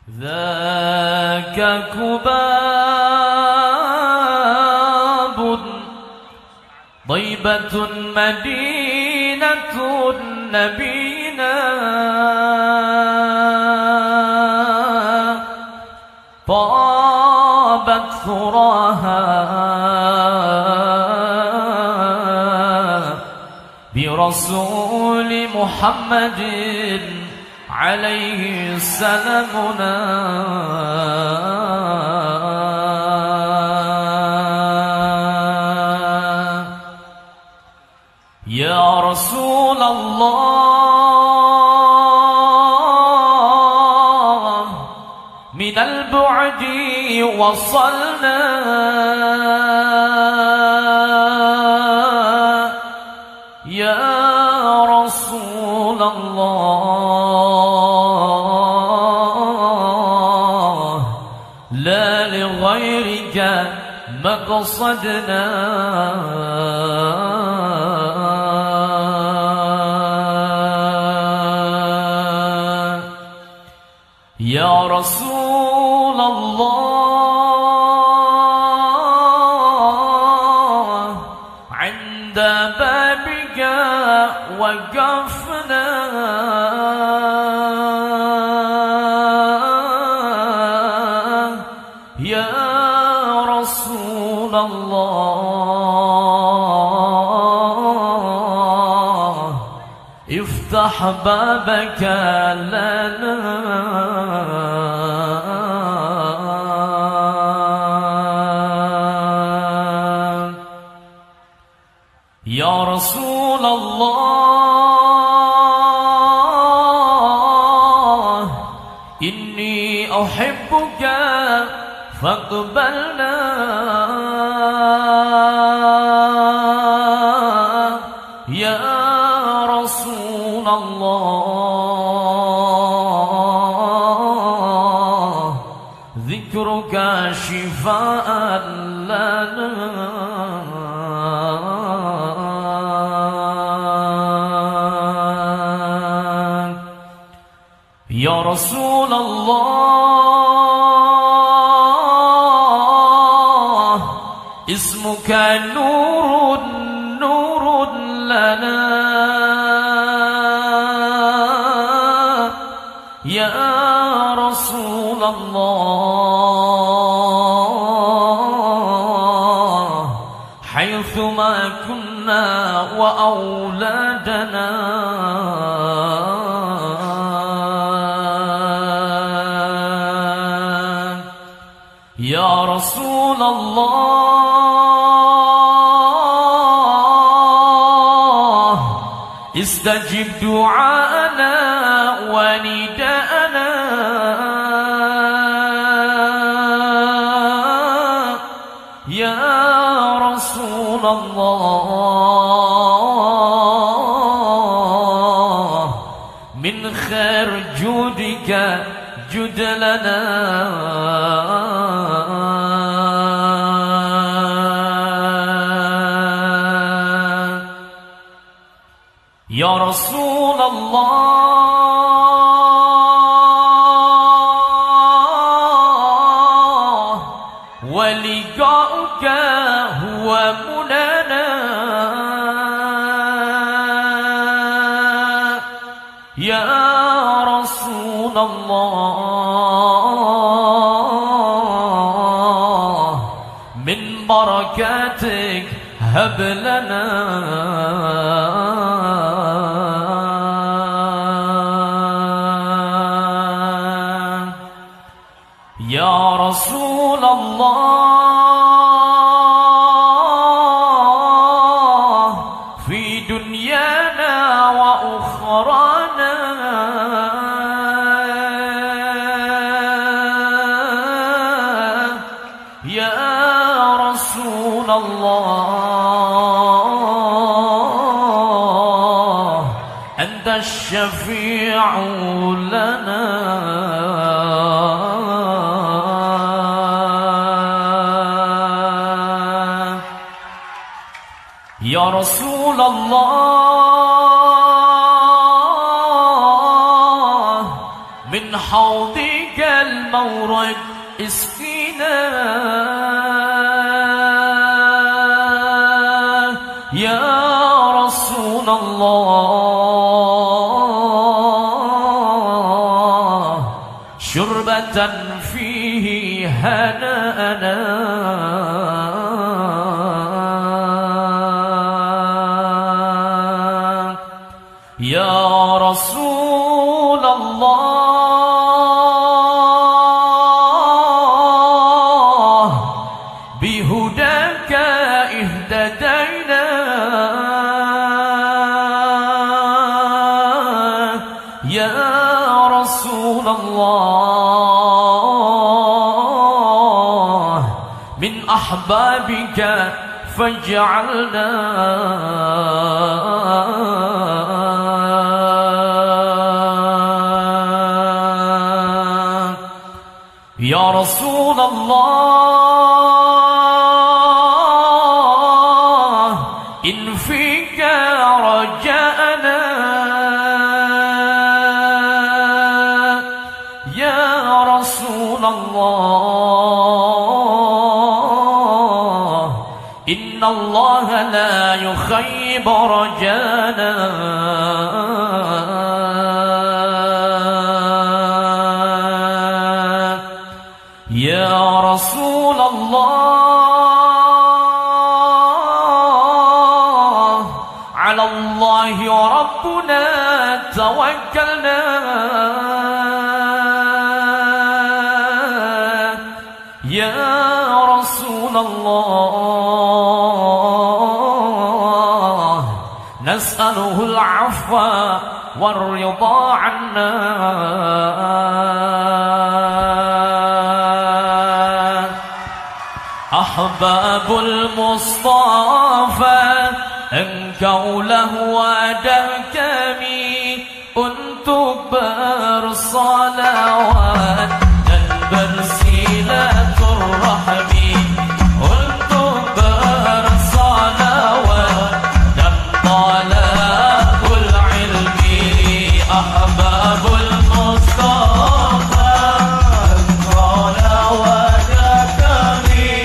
ذاك كباب طيبة مدينة نبينا طابت ثراها برسول محمد عليه سلامنا. يا رسول الله من البعد وصلنا يا رسول الله لا لغيرك مقصدنا. يا رسول الله عند بابك وقفنا يا رسول الله افتح بابك لنا. يا رسول الله إني أحبك فاقبلنا يا رسول الله ذكرك شفاء لنا. يا رسول الله اسمك نور نور لنا يا رسول الله حيثما كنا وأولادنا. يا رسول الله استجب دعاءنا ونداءنا يا رسول الله من خير جودك جد لنا. يا رسول الله ولقاؤك هو منانا يا رسول الله من بركاتك هب لنا. يا رسول الله في دنيانا وأخرانا يا رسول الله أنت الشفيع لنا. يا رسول الله من حوضك فيك المورد اسقنا يا رسول الله شربة فيه هناءنا يا رسول الله بهداك اهتدينا يا رسول الله من أحبابك فاجعلنا يا رسول الله إن فيك رجاءنا يا رسول الله إن الله لا يخيب رجانا يا رسول الله على الله ربنا توكلنا يا رسول الله نسأله العفو والرضا عنا أحباب المصطفى أنكوا له ودكمي أنتم بالصلوات البرسيلة الرحم أنتم بالصلوات طلب العلم أحباب المصطفى أنكوا له ودكمي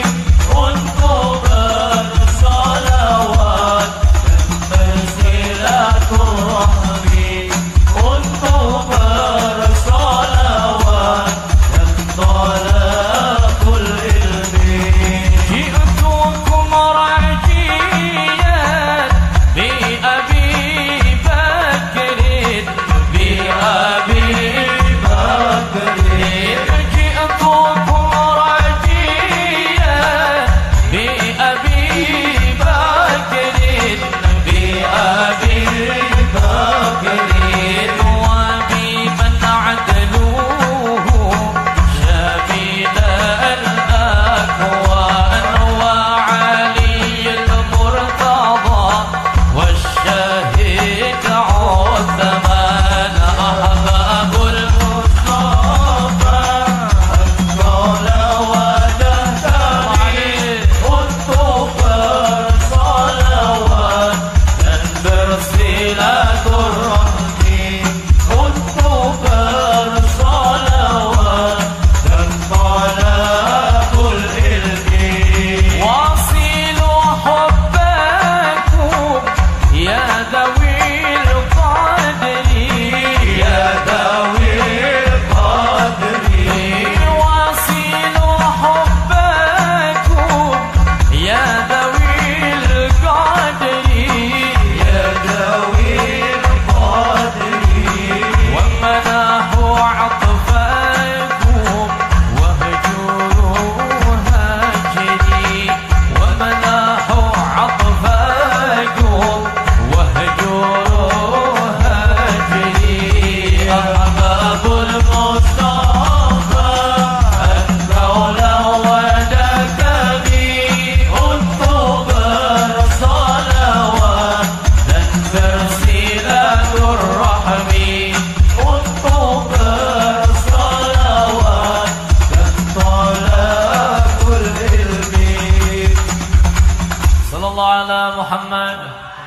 صلى الله على محمد.